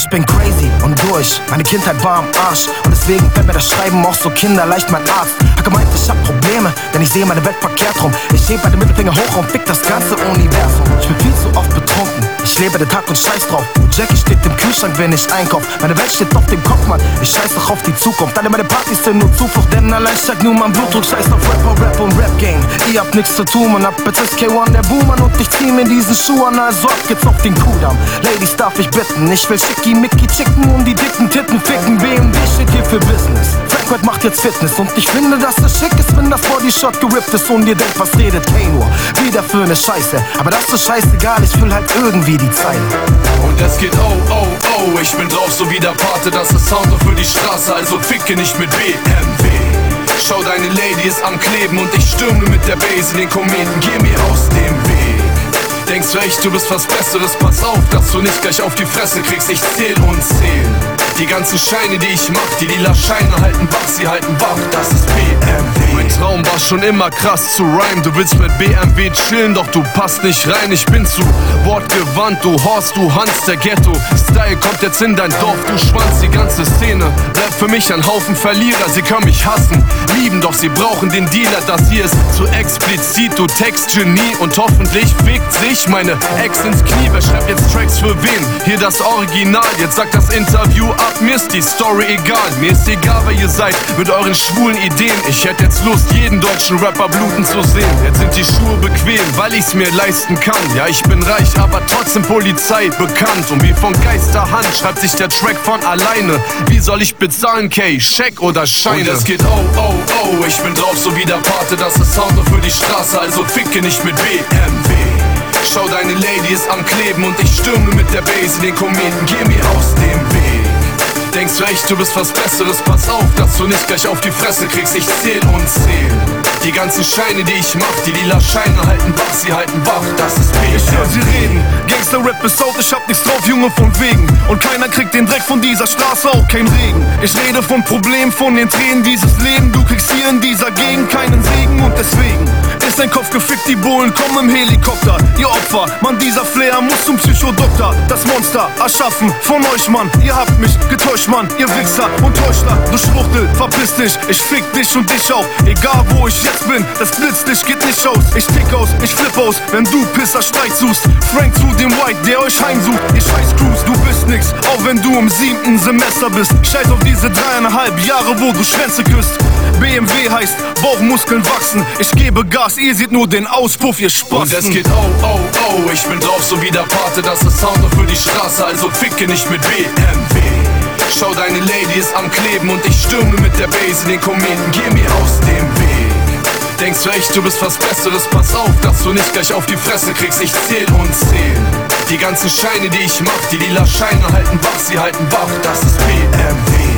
Ich bin crazy und durch, meine Kindheit war am Arsch. Und deswegen fällt mir das Schreiben auch so kinderleicht, mein Arzt hat gemeint, ich hab Probleme, denn ich sehe meine Welt verkehrt rum. Ich heb meine Mittelfinger hoch und fick das ganze Universum. Ich bin viel zu oft betrunken, ich lebe den Tag und scheiß drauf. Jackie steht im Kühlschrank, wenn ich einkauf. Meine Welt steht auf dem Kopf, Mann, ich scheiß doch auf die Zukunft. Alle meine Partys sind nur Zuflucht, denn allein steigt nur mein Blutdruck. Scheiß auf Rapper, Rap und Rap-Game. Ihr habt nichts zu tun, man, ab jetzt ist K1 der Boomer und ich zieh mir diesen Schuh an, also ab geht's auf den Kudamm. Ladies, darf ich bitten, ich will Schickimicki chicken und die dicken Titten ficken. BMW steht hier für Business, Frank White macht jetzt Fitness und ich finde, dass es schick ist, wenn das Bodyshot gerippt ist und ihr denkt, was redet K nur? Wieder für ne Scheiße, aber das ist scheißegal, ich fühl halt irgendwie die Zeile. Und es geht oh, oh, oh, ich bin drauf so wie der Pate, das ist Sound für die Straße, also ficke nicht mit BMW. Schau, deine Lady ist am Kleben und ich stürme mit der Base in den Kometen, geh mir aus dem Weg. Denkst du echt, du bist was Besseres? Pass auf, dass du nicht gleich auf die Fresse kriegst, ich zähl und zähl. Die ganzen Scheine, die ich mach, die lila Scheine halten wach, sie halten wach, das ist BMW. Mein Traum war schon immer krass zu rhymen. Du willst mit BMW chillen, doch du passt nicht rein. Ich bin zu wortgewandt, du Horst, du Hans, der Ghetto-Style kommt jetzt in dein Dorf, du Schwanz. Die ganze Szene bleibt für mich ein Haufen Verlierer. Sie können mich hassen, lieben, doch sie brauchen den Dealer. Das hier ist zu explizit, du Textgenie. Und hoffentlich fickt sich meine Ex ins Knie. Wer schreibt jetzt Tracks für wen? Hier das Original, jetzt sagt das Interview ab. Mir ist die Story egal, mir ist egal, wer ihr seid mit euren schwulen Ideen. Ich hätte jetzt Lust, jeden deutschen Rapper bluten zu sehen. Jetzt sind die Schuhe bequem, weil ich's mir leisten kann. Ja, ich bin reich, aber trotzdem Polizei bekannt. Und wie von Geisterhand schreibt sich der Track von alleine. Wie soll ich bezahlen, K? Scheck oder Scheine? Und es geht oh, oh, oh, ich bin drauf so wie der Pate, das ist Sound für die Straße, also ficke nicht mit BMW. Schau, deine Lady ist am Kleben und ich stürme mit der Base in den Kometen, geh mir aus dem Weg. Denkst du echt, du bist was Besseres? Pass auf, dass du nicht gleich auf die Fresse kriegst, ich zähl und zähl. Die ganzen Scheine, die ich mach, die lila Scheine halten wach, sie halten wach, das ist BMW. Ich hör sie reden, Gangster-Rap ist out, ich hab nichts drauf, Junge, von wegen. Und keiner kriegt den Dreck von dieser Straße, auch kein Regen. Ich rede von Problemen, von den Tränen dieses Leben. Du kriegst hier in dieser Gegend keinen Segen und deswegen ist dein Kopf gefickt, die Bullen kommen im Helikopter. Ihr Opfer, Mann, dieser Flair muss zum Psychodoktor. Das Monster erschaffen von euch, Mann. Ihr habt mich getäuscht, Mann, ihr Wichser und Täuschler. Du Schwuchtel, verpiss dich, ich fick dich und dich auch. Egal wo ich jetzt bin, das Blitzlicht geht nicht aus. Ich tick aus, ich flipp aus, wenn du Pisser Streit suchst. Frank zu dem White, der euch heimsucht. Ihr scheiß Crews, du bist nix, auch wenn du im 7. Semester bist. Scheiß auf diese 3,5 Jahre, wo du Schwänze küsst. BMW heißt, Bauchmuskeln wachsen. Ich gebe Gas, ihr seht nur den Auspuff, ihr Spasten. Und es geht oh, oh, oh, ich bin drauf so wie der Pate, das ist Sound für die Straße, also ficke nicht mit BMW. Schau, deine Lady ist am Kleben und ich stürme mit der Base in den Kometen, geh mir aus dem Weg. Denkst du echt, du bist was Besseres? Pass auf, dass du nicht gleich auf die Fresse kriegst, ich zähl und zähl. Die ganzen Scheine, die ich mach, die lila Scheine halten wach, sie halten wach, das ist BMW.